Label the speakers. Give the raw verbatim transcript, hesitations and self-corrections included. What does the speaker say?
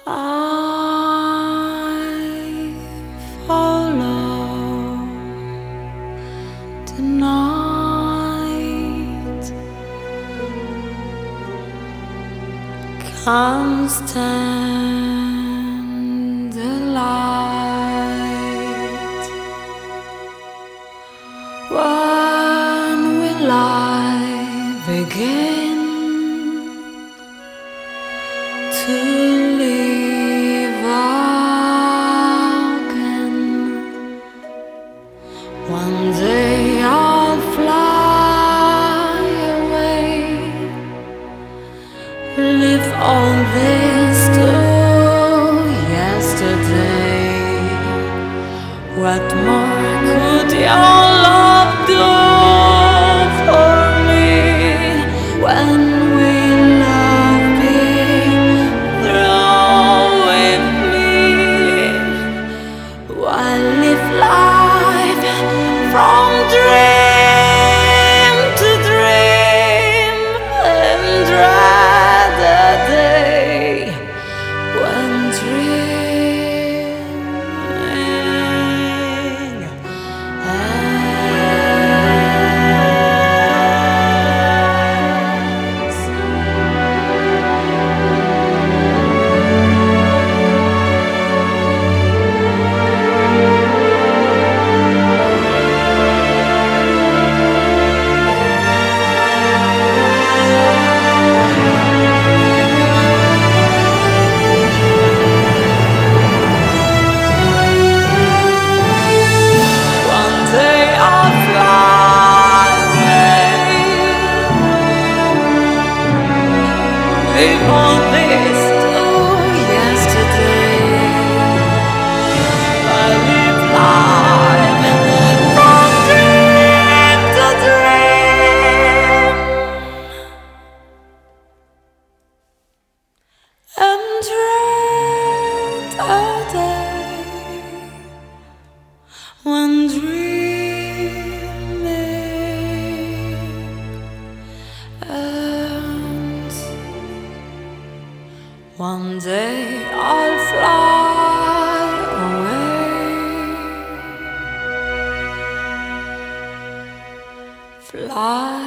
Speaker 1: I follow the night, can't stand the light. When will I begin to live again? One day I'll fly away, leave all this to yesterday. What more could your love do for me when we love be through with me? Why live life from dream to dream and dread the day when dreaming ends. One day I'll fly away, leave all this to yesterday. I live life from dream to dream and dread a day when dreaming ends. One day I'll fly away, fly